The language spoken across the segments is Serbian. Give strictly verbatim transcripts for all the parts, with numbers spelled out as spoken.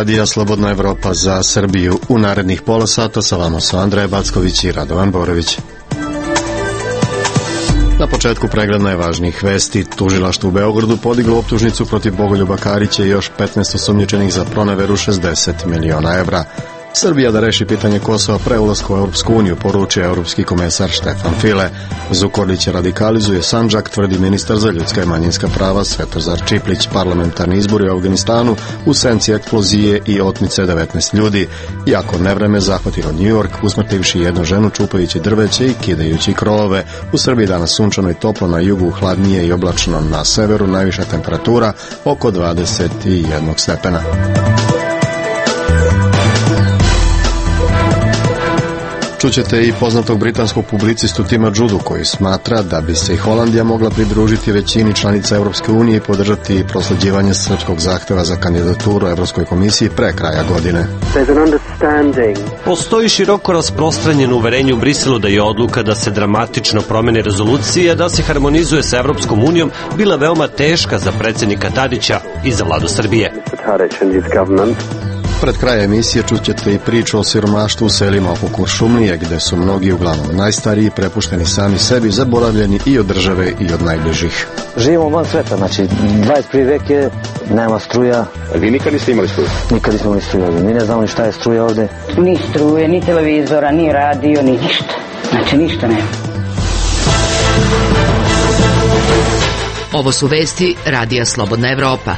Radija Slobodna Evropa za Srbiju. U narednih pola sata sa vama su Andreja Backović i Radovan Borović. Na početku pregled najvažnijih vesti. Tužilaštvo u Beogradu podiglo optužnicu protiv Bogoljuba Karića i još petnaest osumnjičenih za proneveru šezdeset miliona evra. Srbija da reši pitanje Kosova pre ulaska u Europsku uniju, poručio evropski komesar Štefan File. Zukorlić radikalizuje Sandžak, tvrdi ministar za ljudska i manjinska prava Svetozar Čiplić. Parlamentarni izbori u Afganistanu u senci eksplozije i otmice devetnaest ljudi. Jako nevreme zahvatilo New York, usmrtivši jednu ženu čupajući drveće i kidajući krovove. U Srbiji danas sunčano i toplo, na jugu hladnije i oblačno, na severu najviša temperatura oko dvadeset jedan stepena. Čućete i poznatog britanskog publicistu Tima Judu, koji smatra da bi se i Holandija mogla pridružiti većini članica Europske unije i podržati prosleđivanje srpskog zahteva za kandidaturu Evropskoj komisiji pre kraja godine. Postoji široko rasprostranjeno uverenje u Briselu da je odluka da se dramatično promeni rezolucija, da se harmonizuje sa Evropskom unijom, bila veoma teška za predsjednika Tadića i za vladu Srbije. Pred kraja emisije čućete i priču o siromaštvu u selima oko Kuršumlije, gde su mnogi, uglavnom najstariji, prepušteni sami sebi, zaboravljeni i od države i od najbližih. Živimo van sveta, znači dvadeset prvi vek je, nema struja. A vi nikad niste imali struju? Nikad nismo imali struja ovdje, mi ne znamo ni šta je struja ovdje. Ni struje, ni televizora, ni radio, ni ništa. Znači ništa nema. Ovo su vesti Radija Slobodna Evropa.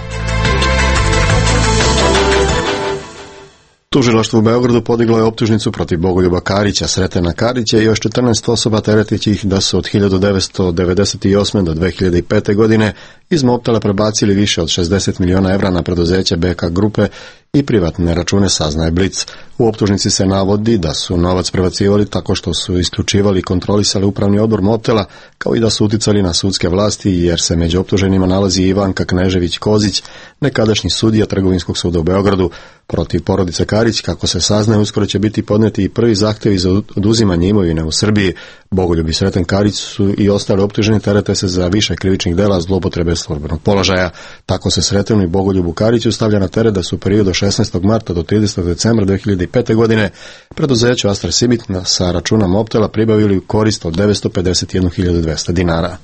Tužilaštvo u Beogradu podiglo je optužnicu protiv Bogoljuba Karića, Sretena Karića i još četrnaest osoba, teretići ih da su od hiljadu devetsto devedeset osme do dve hiljade pete. godine iz Mobtela prebacili više od šezdeset miliona evra na preduzeće B K grupe i privatne račune, saznaje Blic. U optužnici se navodi da su novac prebacivali tako što su isključivali i kontrolisali upravni odbor Mobtela, kao i da su uticali na sudske vlasti, jer se među optuženima nalazi Ivanka Knežević-Kozić, nekadašnji sudija Trgovinskog suda u Beogradu. Protiv porodice Karić, kako se saznaje, uskoro će biti podneti i prvi zahtevi za oduzimanje imovine u Srbiji. Bogoljub i Sreten Karić su i ostali optuženi, terete se za više krivičnih dela zloupotrebe službenog položaja. Tako se Sretenu i Bogoljubu Kariću stavlja na teret da su u periodu od šesnaestog marta do tridesetog decembra dve hiljade pete. godine preduzeću Astra Sibit sa računa Mobtela pribavili u korist od devetsto pedeset jednu hiljadu dvesta dinara.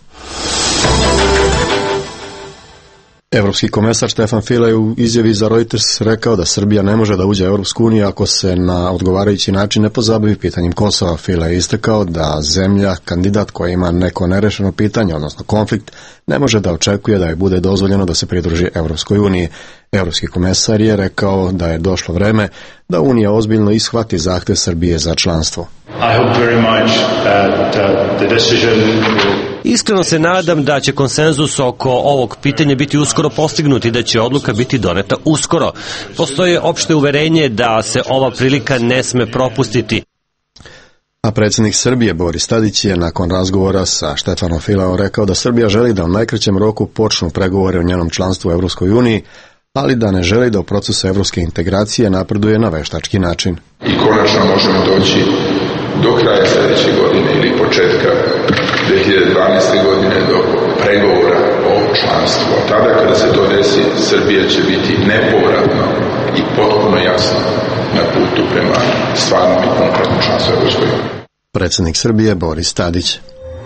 Evropski komesar Štefan File u izjavi za Reuters rekao da Srbija ne može da uđe u Europsku uniju ako se na odgovarajući način ne pozabavi pitanjem Kosova. File je istakao da zemlja, kandidat koja ima neko nerešeno pitanje, odnosno konflikt, ne može da očekuje da je bude dozvoljeno da se pridruži Evropskoj uniji. Evropski komesar je rekao da je došlo vreme da Unija ozbiljno ishvati zahtev Srbije za članstvo. I hope very much that uh, the decision will... Iskreno se nadam da će konsenzus oko ovog pitanja biti uskoro postignut i da će odluka biti doneta uskoro. Postoje opšte uverenje da se ova prilika ne sme propustiti. A predsjednik Srbije Boris Tadić je nakon razgovora sa Štefanom Fileom rekao da Srbija želi da u najkraćem roku počnu pregovore o njenom članstvu u Evropskoj uniji, ali da ne želi da u procesu evropske integracije napreduje na veštački način. I konačno možemo doći do kraja sljedeće godine ili početka dve hiljade dvanaeste. godine do pregovora o članstvu. A tada kada se to desi, Srbija će biti nepovratno i potpuno jasno na putu prema stvarnom i konkretnom članstvu Evropskoj uniji. Predsjednik Srbije Boris Tadić.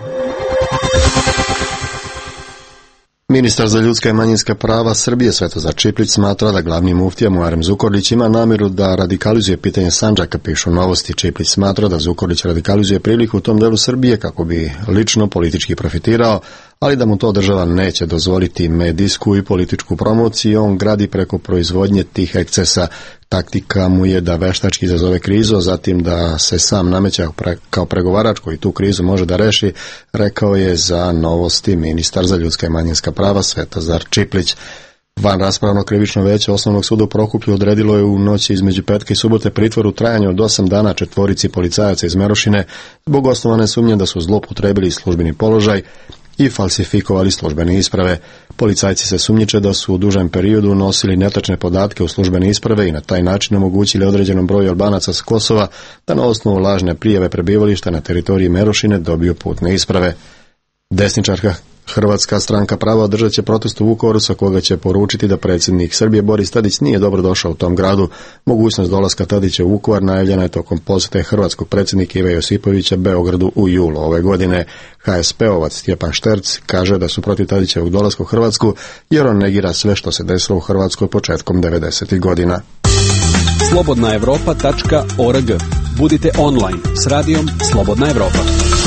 Ministar za ljudska i manjinska prava Srbije Svetozar Čiplić smatra da glavni muftija Muharrem Zukorlić ima namjeru da radikalizuje pitanje Sandžaka, pišu Novosti. Čiplić smatra da Zukorlić radikalizuje priliku u tom delu Srbije kako bi lično politički profitirao, ali da mu to država neće dozvoliti medijsku i političku promociju. On gradi preko proizvodnje tih ekscesa. Taktika mu je da veštački izazove krizu, a zatim da se sam nameća kao pregovarač koji tu krizu može da reši, rekao je za Novosti ministar za ljudska i manjinska prava Svetozar Čiplić. Van raspravno krivično veće Osnovnog suda u Prokuplju odredilo je u noći između petka i subote pritvor u trajanju od osam dana četvorici policajaca iz Merošine zbog osnovane sumnje da su zloupotrebili službeni položaj i falsifikovali službene isprave. Policajci se sumnjiče da su u dužem periodu unosili netačne podatke u službene isprave i na taj način omogućili određenom broju Albanaca s Kosova da na osnovu lažne prijave prebivališta na teritoriji Merošine dobiju putne isprave. Desničarka Hrvatska stranka prava održat će protest u Vukovaru sa koga će poručiti da predsjednik Srbije Boris Tadić nije dobro došao u tom gradu. Mogućnost dolaska Tadića u Vukovar najavljena je tokom posjete hrvatskog predsjednika Ive Josipovića Beogradu u julu ove godine. ha es pe-ovac Stjepan Šterc kaže da su protiv Tadićevog dolaska u Hrvatsku jer on negira sve što se desilo u Hrvatskoj početkom devedesetih godina. slobodna evropa tačka org. Budite online s radijom Slobodna Evropa.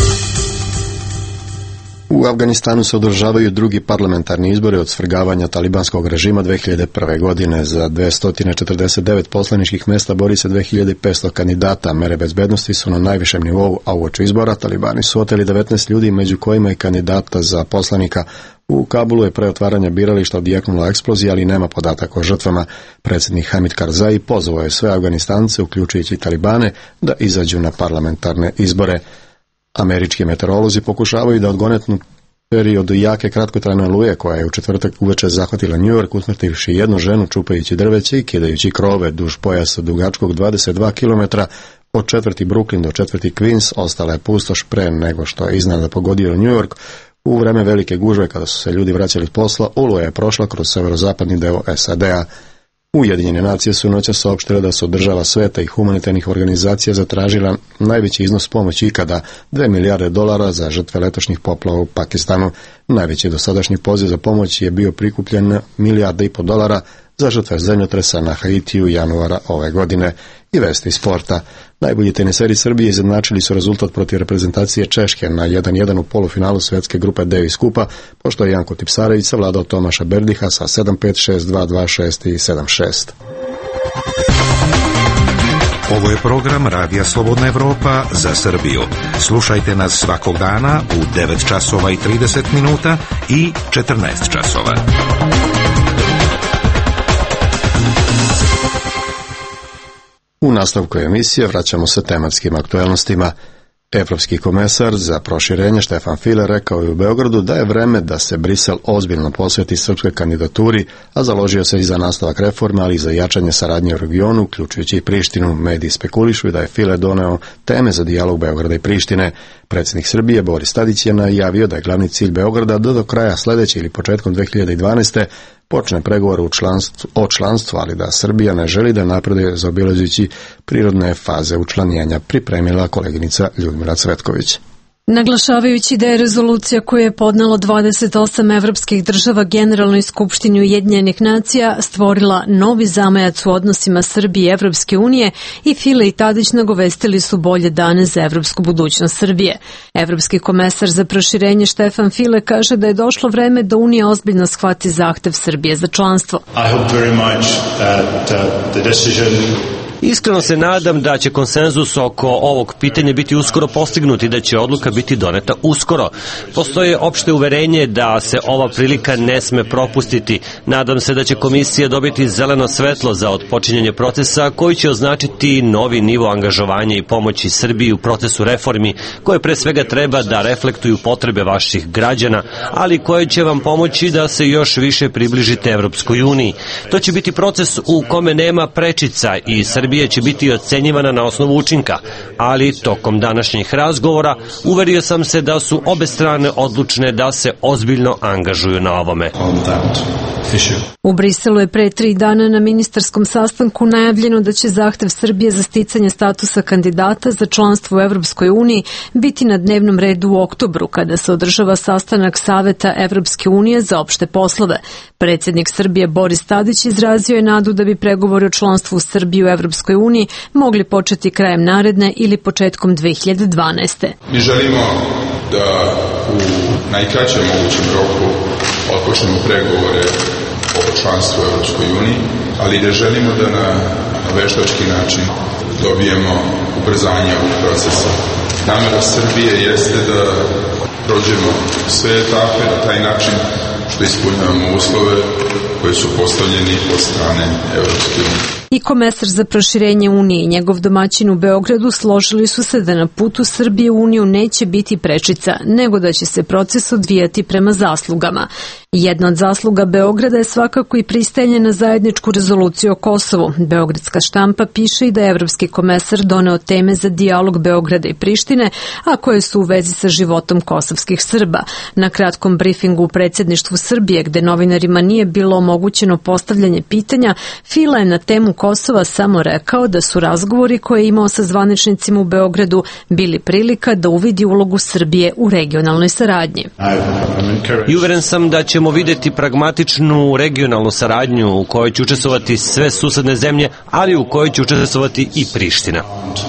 U Afganistanu se održavaju drugi parlamentarni izbori od svrgavanja talibanskog režima dve hiljade prve. godine. Za dvesta četrdeset devet poslaničkih mjesta bori se dve hiljade petsto kandidata. Mere bezbednosti su na najvišem nivou, a uoči izbora talibani su oteli devetnaest ljudi, među kojima i kandidata za poslanika. U Kabulu je pre otvaranja birališta odjeknula eksplozija, ali nema podataka o žrtvama. Predsjednik Hamid Karzai pozvao je sve Afganistance, uključujući i talibane, da izađu na parlamentarne izbore. Američki meteorolozi pokušavaju da odgonetnu periodu jake kratkotrajne oluje koja je u četvrtak uveče zahvatila New York, usmrtivši jednu ženu čupajući drveće i kidajući krove duž pojasa dugačkog dvadeset dva kilometra od četvrti Brooklyn do četvrti Queens. Ostala je pustoš pre nego što je iznenada pogodio New York. U vreme velike gužve kada su se ljudi vraćali s posla, oluja je prošla kroz severozapadni deo es a de a. Ujedinjene nacije su noćas saopštile da su država sveta i humanitarnih organizacija zatražila najveći iznos pomoći ikada, dve milijarde dolara za žrtve letošnjih poplava u Pakistanu. Najveći dosadašnji poziv za pomoć je bio prikupljen milijarda i po dolara za žrtve zemljotresa na Haitiju januara ove godine. I vesti sporta. Najbolji teniseri Srbije izjednačili su rezultat protiv reprezentacije Češke na jedan jedan u polufinalu svetske grupe Davis Kupa, pošto je Janko Tipsarević savladao Tomaša Berdiha sa sedam pet, šest dva, dva šest i sedam šest. Ovo je program Radija Slobodna Evropa za Srbiju. Slušajte nas svakog dana u devet časova i trideset minuta i četrnaest časova. U nastavku emisije vraćamo se tematskim aktuelnostima. Evropski komesar za proširenje Štefan File rekao je u Beogradu da je vreme da se Brisel ozbiljno posveti srpskoj kandidaturi, a založio se i za nastavak reforma, ali i za jačanje saradnje u regionu, uključujući i Prištinu. Mediji spekulišu da je File doneo teme za dijalog Beograda i Prištine. Predsjednik Srbije Boris Tadić je najavio da je glavni cilj Beograda da do kraja sljedeće ili početkom dve hiljade dvanaeste. počne pregovore u članstvu, o članstvu, ali da Srbija ne želi da napreduje zaobilazeći prirodne faze učlanjenja, pripremila koleginica Ljudmila Cvetković. Naglašavajući da je rezolucija koju je podnelo dvadeset osam evropskih država Generalnoj skupštini Ujedinjenih nacija stvorila novi zamajac u odnosima Srbije i Evropske unije, i File i Tadić nagovestili su bolje dane za evropsku budućnost Srbije. Evropski komesar za proširenje Štefan File kaže da je došlo vreme da Unija ozbiljno shvati zahtev Srbije za članstvo. I hope very much that uh, the decision Iskreno se nadam da će konsenzus oko ovog pitanja biti uskoro postignut i da će odluka biti doneta uskoro. Postoje opšte uverenje da se ova prilika ne sme propustiti. Nadam se da će komisija dobiti zeleno svetlo za otpočinjanje procesa koji će označiti novi nivo angažovanja i pomoći Srbiji u procesu reformi, koje pre svega treba da reflektuju potrebe vaših građana, ali koje će vam pomoći da se još više približite Evropskoj uniji. To će biti proces u kome nema prečica i Srbija Srbije će biti ocenjivana na osnovu učinka, ali tokom današnjih razgovora uverio sam se da su obe strane odlučne da se ozbiljno angažuju na ovome. U Briselu je pre tri dana na ministarskom sastanku najavljeno da će zahtev Srbije za sticanje statusa kandidata za članstvo u Evropskoj uniji biti na dnevnom redu u oktobru, kada se održava sastanak Saveta Evropske unije za opšte poslove. Predsjednik Srbije Boris Tadić izrazio je nadu da bi pregovori o članstvu Srbije u Evropskoj uniji mogli početi krajem naredne ili početkom dve hiljade dvanaeste. Mi želimo da u najkraćem mogućem roku otpočnemo pregovore o članstvu u Evropskoj uniji, ali ne želimo da na, na veštački način dobijemo ubrzanje ovog procesa. Namera Srbije jeste da prođemo sve etape na taj način što ispunjavamo uslove koji su postavljeni od strane Evropske unije. I komesar za proširenje Unije i njegov domaćin u Beogradu složili su se da na putu Srbije u Uniju neće biti prečica, nego da će se proces odvijati prema zaslugama. Jedna od zasluga Beograda je svakako i pristajanje na zajedničku rezoluciju o Kosovu. Beogradska štampa piše i da je evropski komesar doneo teme za dijalog Beograda i Prištine, a koje su u vezi sa životom kosovskih Srba. Na kratkom brifingu u predsjedništvu Srbije, gde novinarima nije bilo omogućeno postavljanje pitanja, Fila je na temu Kosova samo rekao da su razgovori koje je imao sa zvaničnicima u Beogradu bili prilika da uvidi ulogu Srbije u regionalnoj saradnji. I uveren sam da ćemo videti pragmatičnu regionalnu saradnju u kojoj će učestvovati sve susedne zemlje, ali u kojoj će učestvovati i Priština.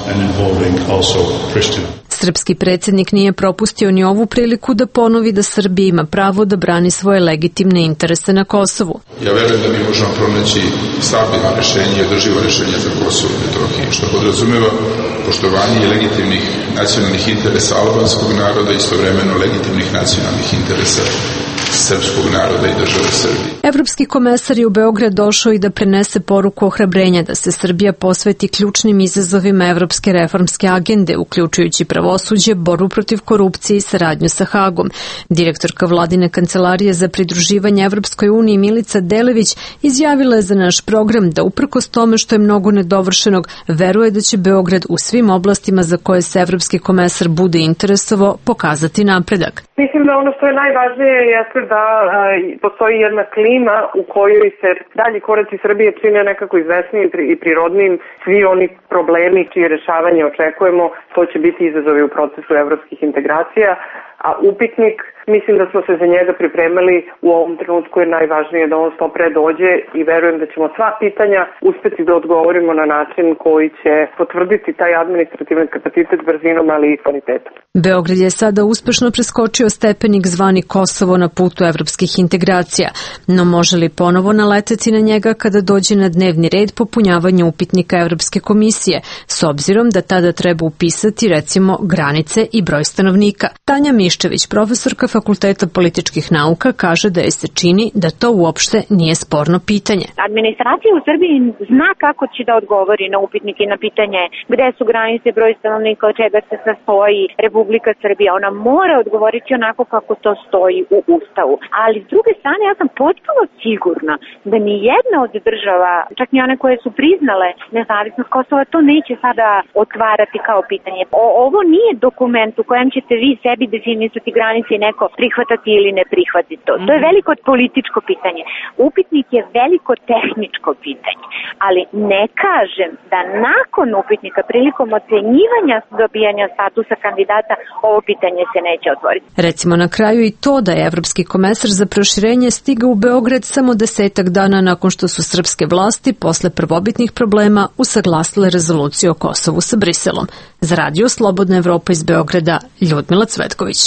Srpski predsjednik nije propustio ni ovu priliku da ponovi da Srbija ima pravo da brani svoje legitimne interese na Kosovu. Ja verujem da mi možemo pronaći stabilno rešenje i održivo rešenje za Kosovo i Metohiju, što podrazumeva poštovanje legitimnih nacionalnih interesa albanskog naroda i istovremeno legitimnih nacionalnih interesa srpskog naroda i države Srbije. Evropski komesar je u Beograd došao i da prenese poruku ohrabrenja da se Srbija posveti ključnim izazovima evropske reformske agende, uključujući pravosuđe, borbu protiv korupcije i saradnju sa Hagom. Direktorka vladine kancelarije za pridruživanje Evropskoj uniji Milica Delević izjavila je za naš program da uprkos tome što je mnogo nedovršenog, veruje da će Beograd u svim oblastima za koje se evropski komesar bude interesovao pokazati napredak. Mislim da ono što je najvažnije jeste da a, postoji jedna klima u kojoj se dalji koraci Srbije čine nekako izvesnijim i prirodnim. Svi oni problemi čije rešavanje očekujemo, to će biti izazovi u procesu evropskih integracija, a upitnik, mislim da smo se za njega pripremali, u ovom trenutku je najvažnije da on što pre dođe i verujem da ćemo sva pitanja uspeti da odgovorimo na način koji će potvrditi taj administrativni kapacitet brzinom, ali i kvalitetom. Beograd je sada uspešno preskočio stepenik zvani Kosovo na putu evropskih integracija, no može li ponovo naleteti na njega kada dođe na dnevni red popunjavanje upitnika Evropske komisije, s obzirom da tada treba upisati recimo granice i broj stanovnika. Tanja Miščević, profesorka Fakulteta političkih nauka, kaže da je se čini da to uopšte nije sporno pitanje. Administracija u Srbiji zna kako će da odgovori na upitnik i na pitanje gde su granice, broj stanovnika, od čega se sastoji Republika Srbija. Ona mora odgovoriti onako kako to stoji u Ustavu. Ali s druge strane, ja sam potpuno sigurna da ni jedna od država, čak ni one koje su priznale nezavisnost Kosova, to neće sada otvarati kao pitanje. O, ovo nije dokument u kojem ćete vi sebi definisati granice i neko prihvatati ili ne prihvatiti to. To je veliko političko pitanje. Upitnik je veliko tehničko pitanje. Ali ne kažem da nakon upitnika, prilikom ocenjivanja dobijanja statusa kandidata, ovo pitanje se neće otvoriti. Recimo na kraju i to da je evropski komesar za proširenje stigao u Beograd samo desetak dana nakon što su srpske vlasti posle prvobitnih problema usaglasile rezoluciju o Kosovu sa Briselom. Za Radio Slobodna Evropa iz Beograda, Ljudmila Cvetković.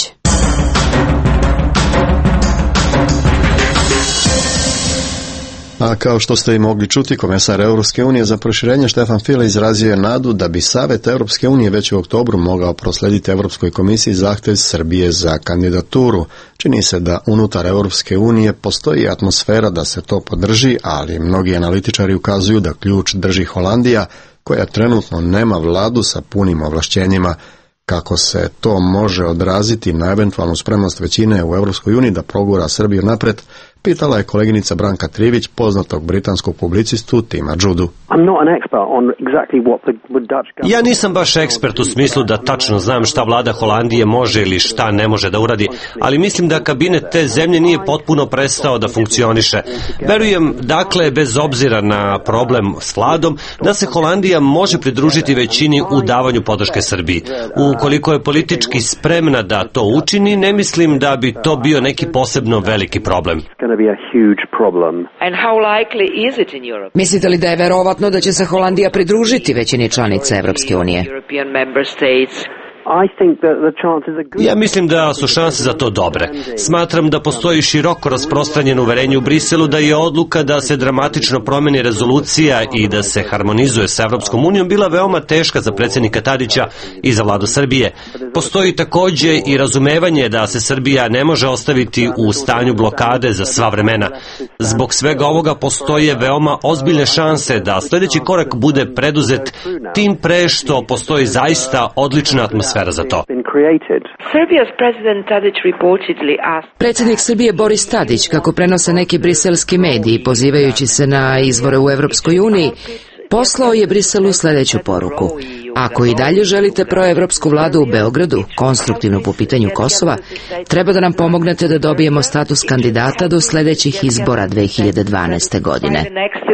A kao što ste i mogli čuti, komesar Europske unije za proširenje Štefan File izrazio je nadu da bi Savet Europske unije već u oktobru mogao proslediti Europskoj komisiji zahtev Srbije za kandidaturu. Čini se da unutar Europske unije postoji atmosfera da se to podrži, ali mnogi analitičari ukazuju da ključ drži Holandija, koja trenutno nema vladu sa punim ovlašćenjima. Kako se to može odraziti na eventualnu spremnost većine u Europskoj uniji da progura Srbiju napred, pitala je koleginica Branka Trivić, poznatog britanskog publicistu Tima Judu. Ja nisam baš ekspert u smislu da tačno znam šta vlada Holandije može ili šta ne može da uradi, ali mislim da kabinet te zemlje nije potpuno prestao da funkcioniše. Verujem, dakle, bez obzira na problem s vladom, da se Holandija može pridružiti većini u davanju podrške Srbiji. Ukoliko je politički spremna da to učini, ne mislim da bi to bio neki posebno veliki problem. Mislite li da je verovatno da će se Holandija pridružiti većini članica Evropske unije? Ja mislim da su šanse za to dobre. Smatram da postoji široko rasprostranjeno uverenje u Briselu da je odluka da se dramatično promeni rezolucija i da se harmonizuje sa Evropskom unijom bila veoma teška za predsjednika Tadića i za vladu Srbije. Postoji takođe i razumevanje da se Srbija ne može ostaviti u stanju blokade za sva vremena. Zbog svega ovoga postoje veoma ozbiljne šanse da sljedeći korak bude preduzet, tim pre što postoji zaista odlična atmosfera za to. Predsjednik Srbije Boris Tadić, kako prenose neki briselski mediji, pozivajući se na izbore u Evropskoj uniji, poslao je Briselu sljedeću poruku. Ako i dalje želite proevropsku vladu u Beogradu, konstruktivno po pitanju Kosova, treba da nam pomognete da dobijemo status kandidata do sljedećih izbora dve hiljade dvanaeste. godine.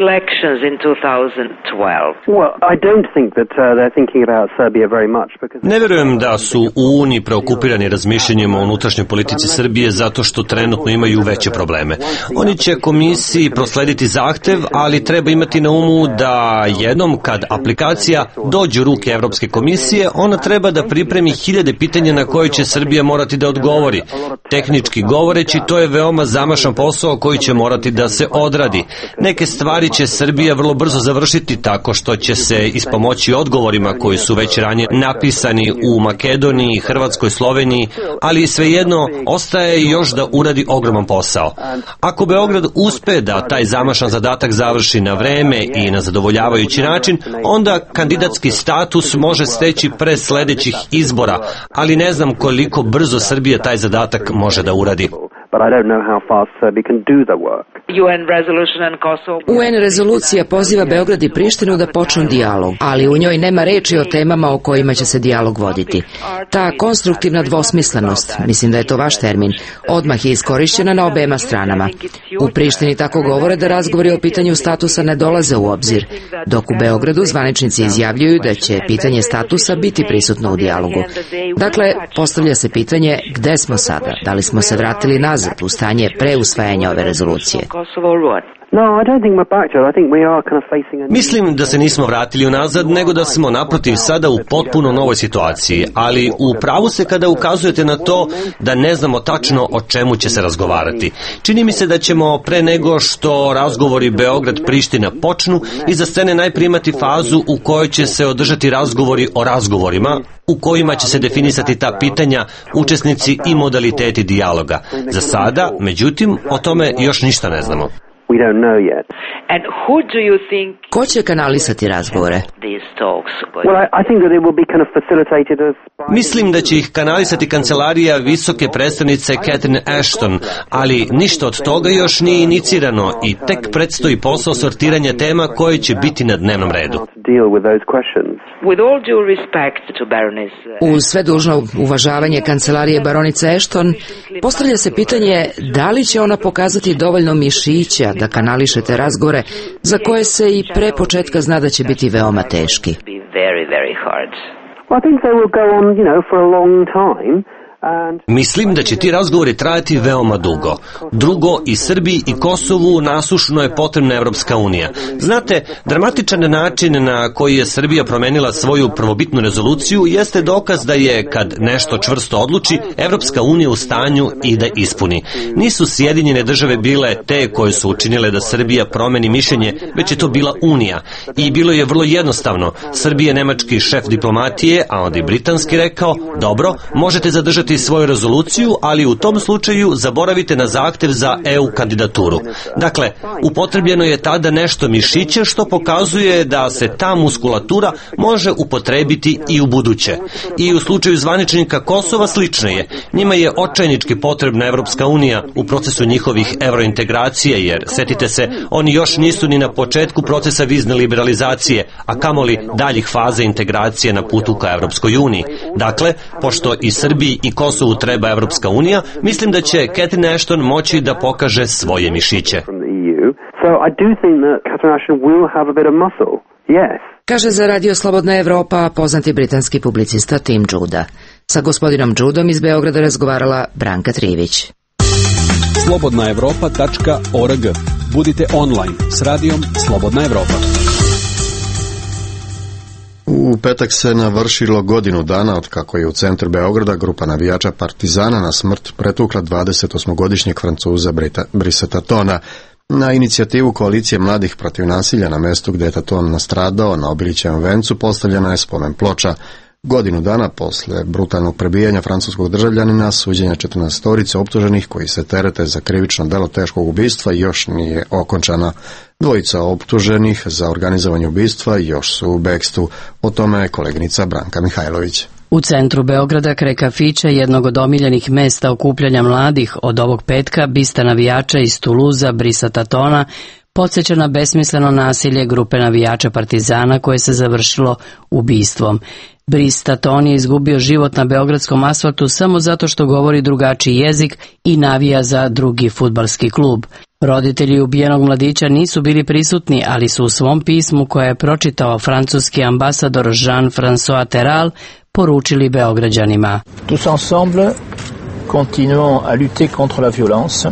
Ne verujem da su u Uniji preokupirani razmišljanjem o unutrašnjoj politici Srbije zato što trenutno imaju veće probleme. Oni će komisiji proslediti zahtev, ali treba imati na umu da jednom kad aplikacija dođe u ruke Evropske komisije, ona treba da pripremi hiljade pitanja na koje će Srbija morati da odgovori. Tehnički govoreći, to je veoma zamašan posao koji će morati da se odradi. Neke stvari će Srbija vrlo brzo završiti tako što će se ispomoći odgovorima koji su već ranije napisani u Makedoniji, Hrvatskoj, Sloveniji, ali svejedno ostaje još da uradi ogroman posao. Ako Beograd uspe da taj zamašan zadatak završi na vreme i na zadovoljavajući način, onda kandidatski status može steći pre sljedećih izbora, ali ne znam koliko brzo Srbija taj zadatak može da uradi. U en rezolucija poziva Beograd i Prištinu da počnu dijalog, ali u njoj nema reči o temama o kojima će se dijalog voditi. Ta konstruktivna dvosmislenost, mislim da je to vaš termin, odmah je iskorišćena na obema stranama. U Prištini tako govore da razgovori o pitanju statusa ne dolaze u obzir, dok u Beogradu zvaničnici izjavljuju da će pitanje statusa biti prisutno u dijalogu. Dakle, postavlja se pitanje gde smo sada, da li smo se vratili nazad u stanje pre usvajanja ove rezolucije. Mislim da se nismo vratili unazad, nego da smo naprotiv sada u potpuno novoj situaciji, ali u pravu se kada ukazujete na to da ne znamo tačno o čemu će se razgovarati. Čini mi se da ćemo pre nego što razgovori Beograd-Priština počnu iza scene najprije imati fazu u kojoj će se održati razgovori o razgovorima, u kojima će se definisati ta pitanja, učesnici i modaliteti dijaloga. Za sada, međutim, o tome još ništa ne znamo. Ko će kanalisati razgovore? Mislim da će ih kanalisati kancelarija visoke predstavnice Catherine Ashton, ali ništa od toga još nije inicirano i tek predstoji posao sortiranja tema koje će biti na dnevnom redu. Uz sve dužno uvažavanje kancelarije baronice Ashton, postavlja se pitanje da li će ona pokazati dovoljno mišića da kanališe te razgovore za koje se i pre početka zna da će biti veoma teški. Mislim da će ti razgovori trajati veoma dugo. Drugo, i Srbiji i Kosovu nasušno je potrebna Evropska unija. Znate, dramatičan način na koji je Srbija promenila svoju prvobitnu rezoluciju jeste dokaz da je, kad nešto čvrsto odluči, Evropska unija u stanju i da ispuni. Nisu Sjedinjene države bile te koje su učinile da Srbija promeni mišljenje, već je to bila Unija. I bilo je vrlo jednostavno. Srbija je nemački šef diplomatije, a onda i britanski rekao, dobro, možete zadržati svoju rezoluciju, ali u tom slučaju zaboravite na zahtev za E U kandidaturu. Dakle, upotrebljeno je tada nešto mišiće što pokazuje da se ta muskulatura može upotrebiti i u buduće. I u slučaju zvaničnika Kosova slično je. Njima je očajnički potrebna Evropska unija u procesu njihovih evrointegracije, jer, setite se, oni još nisu ni na početku procesa vizne liberalizacije, a kamoli daljih faza integracije na putu ka Evropskoj uniji. Dakle, pošto i Srbiji i Kosovu treba Evropska unija, mislim da će Catherine Ashton moći da pokaže svoje mišiće. Kaže za Radio Slobodna Evropa poznati britanski publicista Tim Judah. Sa gospodinom Judom iz Beograda razgovarala Branka Trivić. slobodna evropa tačka org. Budite online s radijom Slobodna Evropa. U petak se navršilo godinu dana od kako je u centru Beograda grupa navijača Partizana na smrt pretukla dvadesetosmogodišnjeg Francuza Brisa Tatona. Na inicijativu koalicije mladih protiv nasilja na mestu gde je Taton nastradao na Obilićevom vencu postavljena je spomen ploča. Godinu dana posle brutalnog prebijanja francuskog državljanina, suđenja četrnaestorice optuženih koji se terete za krivično delo teškog ubistva još nije okončana. Dvojica optuženih za organizovanje ubistva još su u bekstvu. O tome je koleginica Branka Mihajlović. U centru Beograda kraj kafića, jednog od omiljenih mesta okupljanja mladih, od ovog petka bista navijača iz Tuluza Brisa Tatona podsjeća na besmisleno nasilje grupe navijača Partizana koje se završilo ubistvom. Bris Taton je izgubio život na beogradskom asfaltu samo zato što govori drugačiji jezik i navija za drugi fudbalski klub. Roditelji ubijenog mladića nisu bili prisutni, ali su u svom pismu koje je pročitao francuski ambasador Jean-François Terral poručili Beograđanima. Tous ensemble continuons à lutter contre la violence.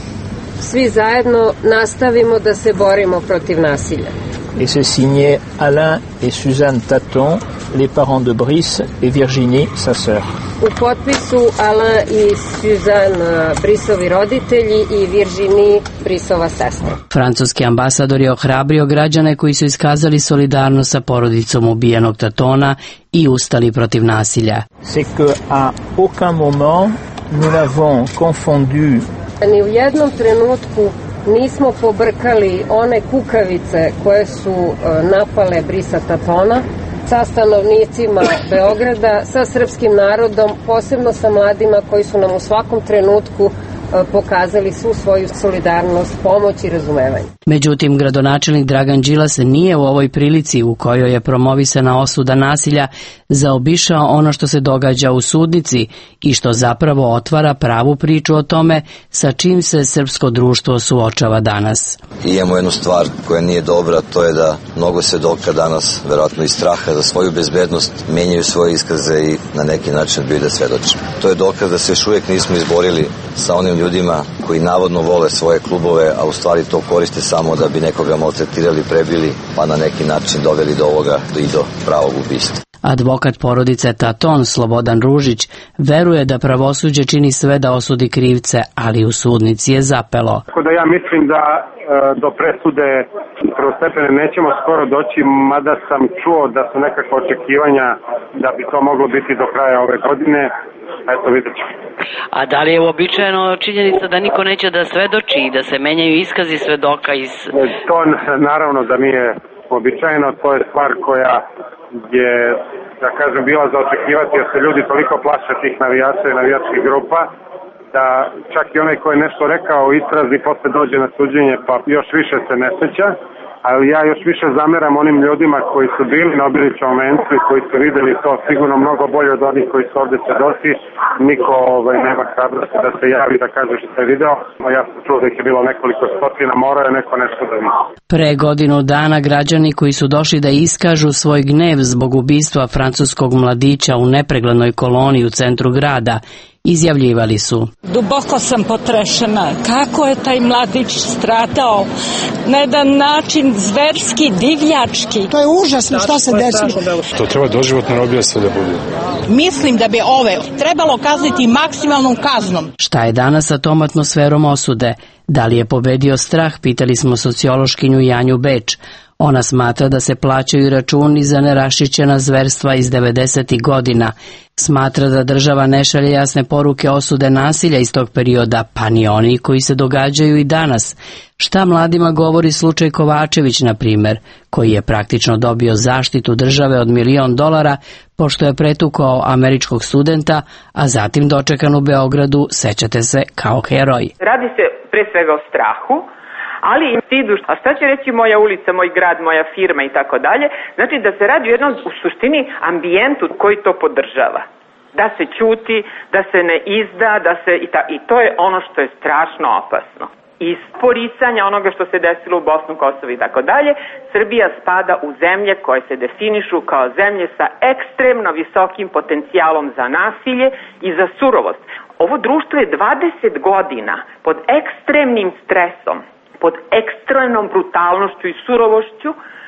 Svi zajedno nastavimo da se borimo protiv nasilja. Et c'est signé Alain et Suzanne Taton, les parents de Brice, et Virginie, sa sœur. U potpisu Alain i Suzanne, Brisovi roditelji, i Virginie, Brisova sestra. Francuski ambasador je ohrabrio građane koji su iskazali solidarnost sa porodicom ubijenog Tatona i ustali protiv nasilja. C'est que à aucun moment nous n'avons confondu. Ni u jednom trenutku nismo pobrkali one kukavice koje su napale Brisa Tatona sa stanovnicima Beograda, sa srpskim narodom, posebno sa mladima koji su nam u svakom trenutku pokazali svu svoju solidarnost, pomoć i razumevanje. Međutim, gradonačelnik Dragan Đilas nije u ovoj prilici u kojoj je promovisana osuda nasilja zaobišao ono što se događa u sudnici i što zapravo otvara pravu priču o tome sa čim se srpsko društvo suočava danas. Imamo jednu stvar koja nije dobra, to je da mnogo svedoka danas, verovatno iz straha za svoju bezbednost, menjaju svoje iskaze i na neki način biju da svedoče. To je dokaz da se još uvijek nismo izborili sa onim ljudima koji navodno vole svoje klubove, a u stvari to koriste samo da bi nekoga maltretirali, prebili, pa na neki način doveli do ovoga i do pravog ubistva. Advokat porodice Taton, Slobodan Ružić, veruje da pravosuđe čini sve da osudi krivce, ali u sudnici je zapelo. Tako da ja mislim da e, do presude prvostepene nećemo skoro doći, mada sam čuo da su nekakva očekivanja da bi to moglo biti do kraja ove godine. Eto, vidjet ću. A da li je uobičajeno činjenica da niko neće da svedoči, da se menjaju iskazi svedoka iz... To naravno da nije uobičajeno, to je stvar koja je, da kažem, bila za očekivati, jer se ljudi toliko plaše tih navijača i navijačkih grupa, da čak i onaj ko je nešto rekao u istrazi posle dođe na suđenje pa još više se ne seća, ali ja još više zameram onim ljudima koji su bili na Obilićevom vencu i koji su videli to sigurno mnogo bolje od onih koji su ovde svedoci. Niko ovaj, nema hrabrosti da se javi da kaže što je video. Ja sam čuo da ih je bilo nekoliko stotina, morao je neko nešto da vidi. Pre godinu dana građani koji su došli da iskažu svoj gnev zbog ubistva francuskog mladića u nepreglednoj koloni u centru grada izjavljivali su: Duboko sam potrešena. Kako je taj mladić stradao? Na jedan način zverski, divljački. To je užasno što se desilo. To treba doživotna robija sve da bude. Mislim da bi ove trebalo kazniti maksimalnom kaznom. Šta je danas sa tom atmosferom osude? Da li je pobedio strah, pitali smo sociološkinju Janju Beč. Ona smatra da se plaćaju računi za neraščišćena zverstva iz devedesetih godina. Smatra da država ne šalje jasne poruke osude nasilja iz tog perioda, pa ni oni koji se događaju i danas. Šta mladima govori slučaj Kovačević, na primjer, koji je praktično dobio zaštitu države od milion dolara pošto je pretukao američkog studenta, a zatim dočekan u Beogradu, sećate se, kao heroj. Radi se pre svega o strahu, ali i stidu, a šta će reći moja ulica, moj grad, moja firma i tako dalje. Znači da se radi o jednom, u suštini, ambijentu koji to podržava. Da se ćuti, da se ne izda, da se, i, ta, i to je ono što je strašno opasno. Iz poricanja onoga što se desilo u Bosnu, Kosovo i tako dalje, Srbija spada u zemlje koje se definišu kao zemlje sa ekstremno visokim potencijalom za nasilje i za surovost. Ovo društvo je dvadeset godina pod ekstremnim stresom, pod ekstremnom brutalnošću i surovošću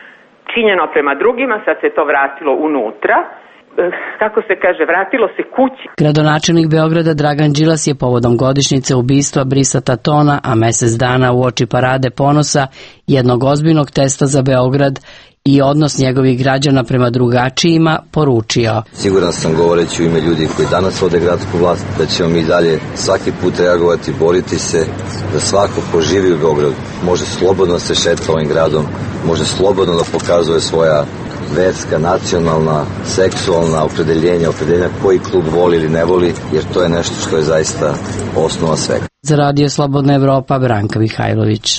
činjeno prema drugima, sad se to vratilo unutra. Kako se kaže, vratilo se kući. Gradonačelnik Beograda Dragan Đilas je povodom godišnjice ubistva Brisa Tatona, a mesec dana uoči parade ponosa, jednog ozbiljnog testa za Beograd i odnos njegovih građana prema drugačijima, poručio. Siguran sam, govoreći u ime ljudi koji danas vode gradsku vlast, da ćemo mi dalje svaki put reagovati, boriti se da svako ko živi u Beogradu može slobodno se šeta ovim gradom, može slobodno da pokazuje svoja verska, nacionalna, seksualna opredeljenja, opredeljenja koji klub voli ili ne voli, jer to je nešto što je zaista osnova svega. Za Radio Slobodna Evropa, Branka Mihajlović.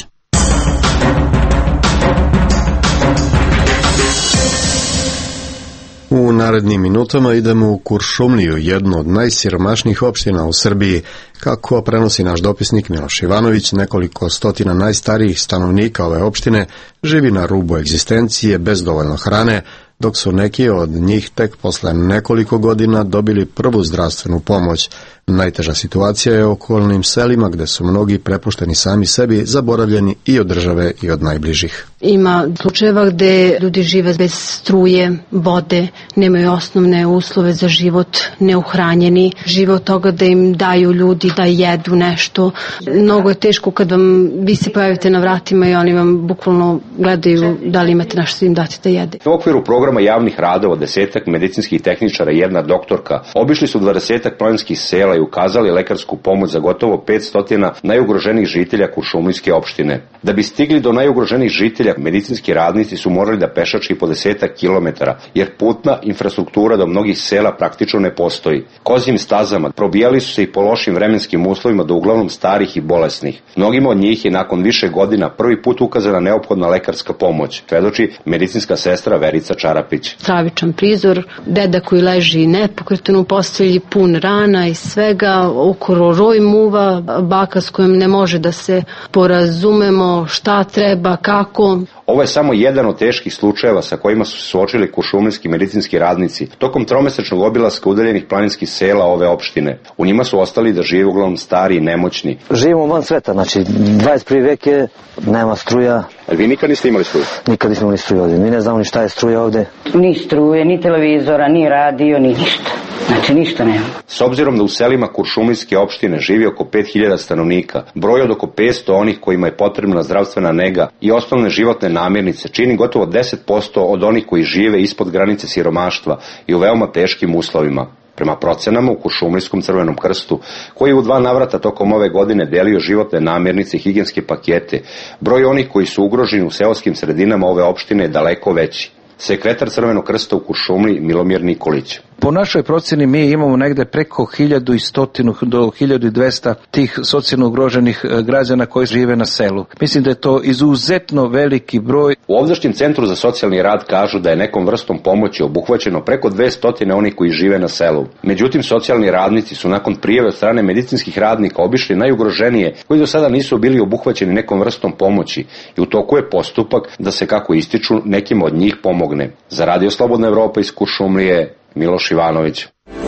U narednim minutama idemo u Kuršumliju, jednu od najsiromašnijih opština u Srbiji. Kako prenosi naš dopisnik Miloš Ivanović, nekoliko stotina najstarijih stanovnika ove opštine živi na rubu egzistencije bez dovoljno hrane, dok su neki od njih tek posle nekoliko godina dobili prvu zdravstvenu pomoć. Najteža situacija je u okolnim selima gde su mnogi prepušteni sami sebi, zaboravljeni i od države i od najbližih. Ima slučajeva gde ljudi žive bez struje, vode, nemaju osnovne uslove za život, neuhranjeni, žive od toga da im daju ljudi da jedu nešto. Mnogo je teško kad vam vi se pojavite na vratima i oni vam bukvalno gledaju da li imate nešto im dati da jede. U okviru programa javnih radova desetak medicinskih tehničara i jedna doktorka obišli su dvadesetak planinskih sela i ukazali lekarsku pomoć za gotovo petsto najugroženijih žitelja Kuršumlijske opštine. Da bi stigli do najugroženijih žitelja, medicinski radnici su morali da pešački po desetak kilometara, jer putna infrastruktura do mnogih sela praktično ne postoji. Kozjim stazama probijali su se i po lošim vremenskim uslovima do uglavnom starih i bolesnih. Mnogima od njih je nakon više godina prvi put ukazana neophodna lekarska pomoć, svedoči medicinska sestra Verica Čarapić. Stravičan prizor, deda koji leži nepokretan u postelji, pun rana i svega, okolo roj muva, baka s kojom ne može da se porazumemo šta treba, kako. Ovo je samo jedan od teških slučajeva sa kojima su se suočili kuršumlijski medicinski radnici tokom tromesečnog obilaska udaljenih planinskih sela ove opštine. U njima su ostali da žive uglavnom stari i nemoćni. Živimo van sveta, znači dvadeset prvi vek je, nema struja. Ali vi nikad niste imali struju? Nikad nismo imali struju ovdje, mi ne znamo ni šta je struja ovdje. Ni struje, ni televizora, ni radio, ni ništa. Znači ništa nema. S obzirom da u selima Kuršumlijske opštine živi oko pet hiljada stanovnika, broj od oko petsto onih kojima je potrebna zdravstvena nega i osnovne životne namirnice čini gotovo deset posto od onih koji žive ispod granice siromaštva i u veoma teškim uslovima. Prema procenama u Kuršumlijskom Crvenom krstu, koji u dva navrata tokom ove godine delio životne namirnice i higijenske pakete, broj onih koji su ugroženi u seoskim sredinama ove opštine je daleko veći. Sekretar Crvenog krsta u Kuršumliji Milomir Nikolić. Po našoj procjeni mi imamo negde preko hiljadu i stotinu do hiljadu i dvesta tih socijalno ugroženih građana koji žive na selu. Mislim da je to izuzetno veliki broj. U ovdašnjem centru za socijalni rad kažu da je nekom vrstom pomoći obuhvaćeno preko dvesta onih koji žive na selu. Međutim, socijalni radnici su nakon prijave od strane medicinskih radnika obišli najugroženije koji do sada nisu bili obuhvaćeni nekom vrstom pomoći i u toku je postupak da se, kako ističu, nekim od njih pomogne. Za Radio Slobodna Evropa iz Kuršumlije, Miloš Ivanović.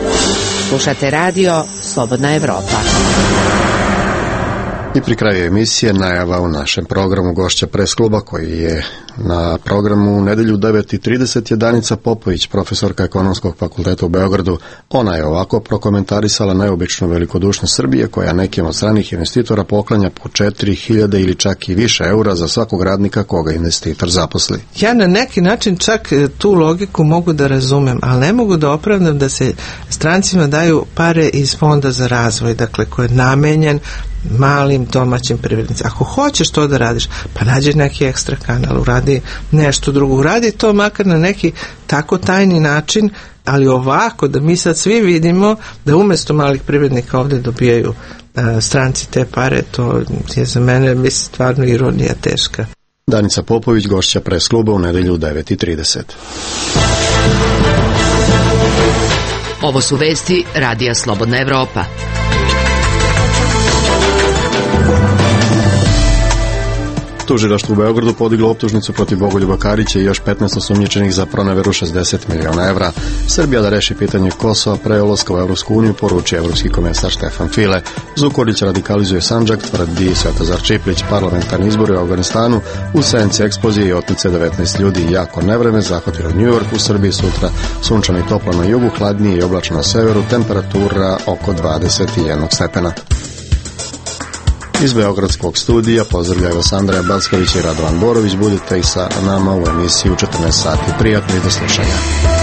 Slušate Radio Slobodna Evropa. I pri kraju emisije najava u našem programu gošća Pres kluba koji je na programu u nedelju devet i trideset je Danica Popović, profesorka Ekonomskog fakulteta u Beogradu. Ona je ovako prokomentarisala najobičnu velikodušnost Srbije koja nekim od stranih investitora poklanja po četiri hiljade ili čak i više eura za svakog radnika koga investitor zaposli. Ja na neki način čak tu logiku mogu da razumem, ali ne mogu da opravdam da se strancima daju pare iz fonda za razvoj, dakle koji je namenjen malim domaćim privrednicima. Ako hoćeš to da radiš, pa nađi neki ekstra kanal, uradi nešto drugo, uradi to makar na neki tako tajni način, ali ovako da mi sad svi vidimo da umjesto malih privrednika ovdje dobijaju a, stranci te pare, to je za mene mislim stvarno ironija teška. Danica Popović, gošća Pres kluba u nedelju u devet i trideset. Ovo su vesti Radija Slobodna Evropa. Tužilaštvo u Beogradu podiglo optužnicu protiv Bogoljuba Karića i još petnaest osumnjičenih za proneveru šezdeset miliona evra. Srbija da reši pitanje Kosova pre ulaska u Evropsku uniju, poručio evropski komesar Štefan File. Zukorlić radikalizuje Sandžak, tvrdi Svetozar Čiplić. Parlamentarni izbori u Afganistanu, u senci eksplozije i otmice devetnaest ljudi. Jako nevreme zahvatilo New York, u Srbiji sutra sunčano i toplo na jugu, hladnije i oblačno na severu, temperatura oko dvadeset jedan stepena. Iz Beogradskog studija pozdravljaju vas Andreja Balsković i Radovan Borović. Budite i sa nama u emisiji u četrnaest sati. Prijatno i do slušanja.